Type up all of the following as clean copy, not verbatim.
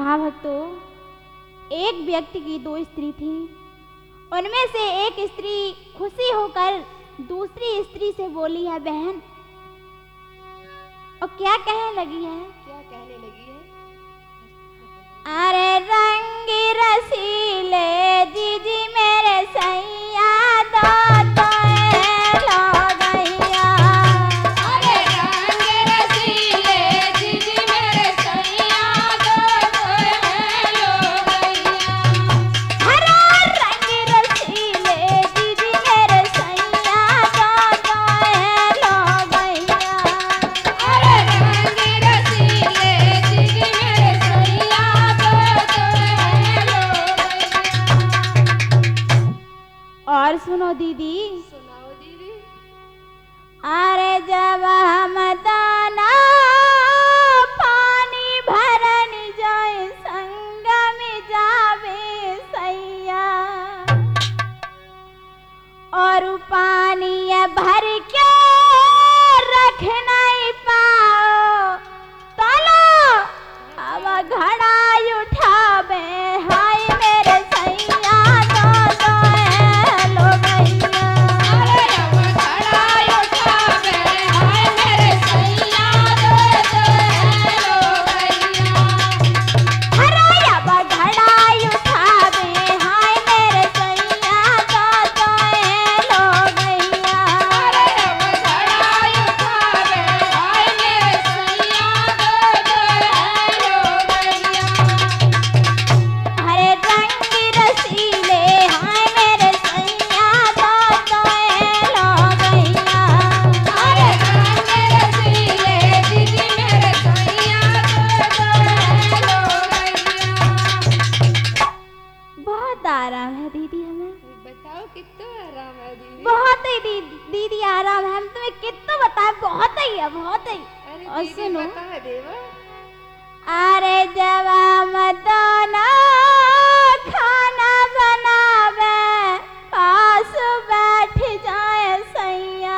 महाभक्तों, एक व्यक्ति की 2 स्त्री थी। उनमें से एक स्त्री खुशी होकर दूसरी स्त्री से बोली है बहन, और क्या कहने लगी है? अरे रंग रसीले जीजी मेरे सैया दो तो लो गैया। अरे रंग रसीले जीजी मेरे सैया दो तो लो गैया। हरा रंग रसीले जीजी मेरे सैया दो तो लो गैया। अरे रंग रसीले जीजी मेरे सैया दो तो लो गैया। और सुनो दीदी, सुनाओ दीदी। अरे जब हम दाना पानी भरन जाए संग में जावे सैया, और पानी भर के रख नहीं पाओ तलो अब घड़ा उठावे हाय मेरे सैया दो तो लो गैया। अरे अब घड़ा उठावे हाय मेरे सैया दो तो लो गैया। हरा अब घड़ा उठावे हाय मेरे सैया दो तो लो गैया। अरे अब घड़ा उठावे हाय मेरे सैया दो तो लो गैया। हरे रंग रसीले हाय मेरे सैया दो तो लो गैया। अरे रंग रसीले दीदी मेरे सैया दो तो लो गैया। बहुत आराम है दीदी हमें, बताओ कितना आराम है दीदी। बहुत ही दीदी आराम है। हम तुम्हें कितना बताएं, बहुत ही है, बहुत ही। अरे और दीदी सुनो, बता देवा। अरे जब मत ना खाना बनावे पास बैठ जाए सैया,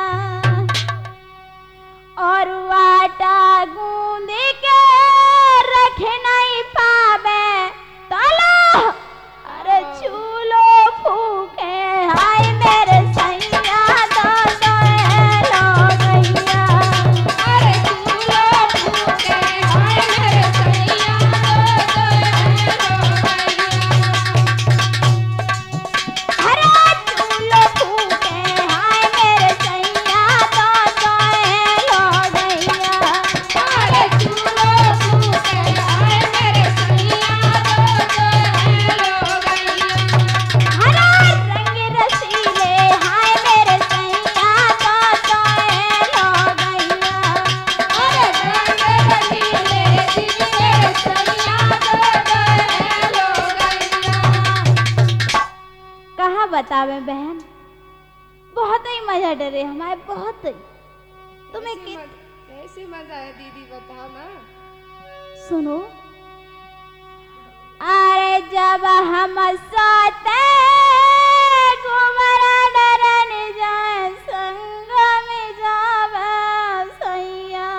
और आटा गूंद के रख नहीं पावे तलो अरे चूलो फूके हाय मेरे सैया दो तो लो गैया। अरे चूलो फूके हाय मेरे सैया दो तो लो गैया। हरा चूलो फूके हाय मेरे सैया दो तो लो गैया। अरे चूलो फूके हाय मेरे सैया दो तो लो गैया। हरा रंग रसीले हाय मेरे सैया दो तो लो गैया। अरे रंग रसीले दीदी मेरे सैया दो तो लो गैया। कहाँ बतावे बहन, बहुत ही मजा डरे हमारे, बहुत ही। तुम्हें कैसे मजा है दीदी बताओ ना। सुनो, अरे जब हम सोते गुमरा डरन जाए संग में जावे सैया,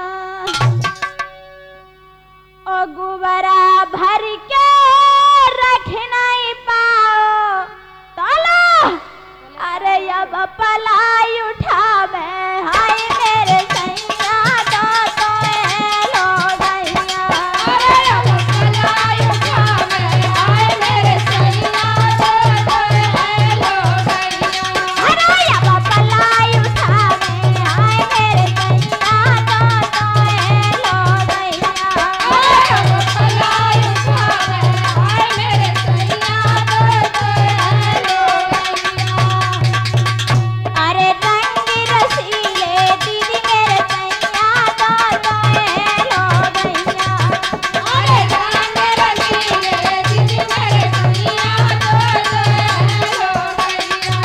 ओ गुबरा भर के रख नहीं पाओ तलो अरे अब पलाई उठावे हाय मेरे सैया दो तो लो गैया। अरे अब पलाई उठावे हाय मेरे सैया दो तो लो गैया। अरे अब पलाई उठावे हाय मेरे सैया दो तो लो गैया। अरे अब पलाई उठावे हाय मेरे सैया दो तो लो गैया। अरे रंग रसीले दीदी मेरे सैया दो तो लो गैया। अरे रंग रसीले दीदी मेरे सैया दो तो लो गैया।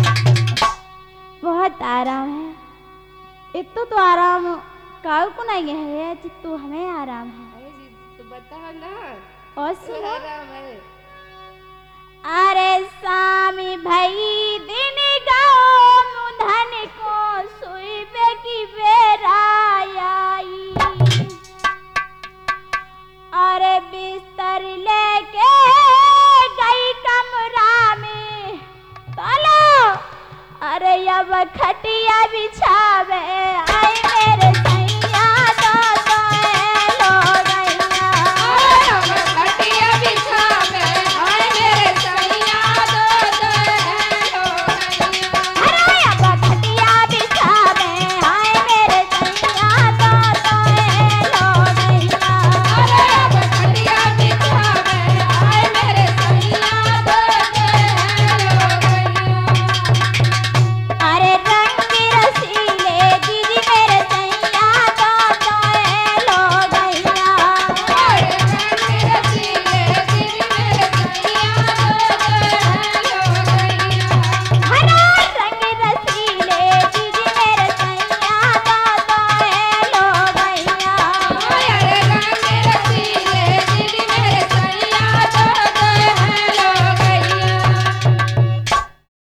बहुत आराम है, इतो तो आराम काऊ को नहीं है जितु हमें आराम है। अरे जी तो बताओ ना। और तो सुनो, आराम है। अरे स्वामी भाई दिन गाओ मुधन को सुइबे की बेरा आई, अरे बिस्तर पर लेके गई कमरा में तलो, अरे अब खटिया बिछावे आई